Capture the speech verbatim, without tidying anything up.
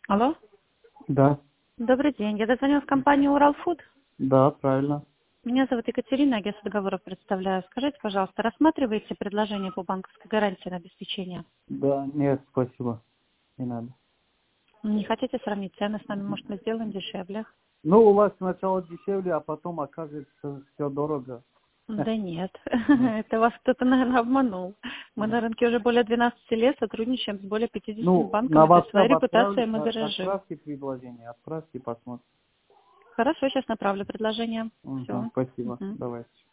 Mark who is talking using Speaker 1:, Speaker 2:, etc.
Speaker 1: Алло.
Speaker 2: Да,
Speaker 1: Добрый день. Я дозвонилась в компанию Уралфуд.
Speaker 2: да, правильно.
Speaker 1: Меня зовут Екатерина, агентство договоров представляю. Скажите, пожалуйста, рассматриваете предложение по банковской гарантии на обеспечение?
Speaker 2: Да, нет, спасибо, не надо.
Speaker 1: Не хотите сравнить цены с нами? Может, мы сделаем дешевле?
Speaker 2: Ну, у вас сначала дешевле, а потом оказывается все дорого.
Speaker 1: Да нет.
Speaker 2: Нет,
Speaker 1: Это вас кто-то, наверное, обманул. Мы на
Speaker 2: нет.
Speaker 1: рынке уже более двенадцати лет сотрудничаем с более пятидесятью
Speaker 2: Ну, на
Speaker 1: банками. То есть своя
Speaker 2: WhatsApp
Speaker 1: репутация
Speaker 2: отправь,
Speaker 1: мы
Speaker 2: а-
Speaker 1: дорожим.
Speaker 2: отправьте предложение, отправьте, посмотрим.
Speaker 1: Хорошо, сейчас направлю предложение.
Speaker 2: Мгм,
Speaker 1: Все.
Speaker 2: спасибо, давайте.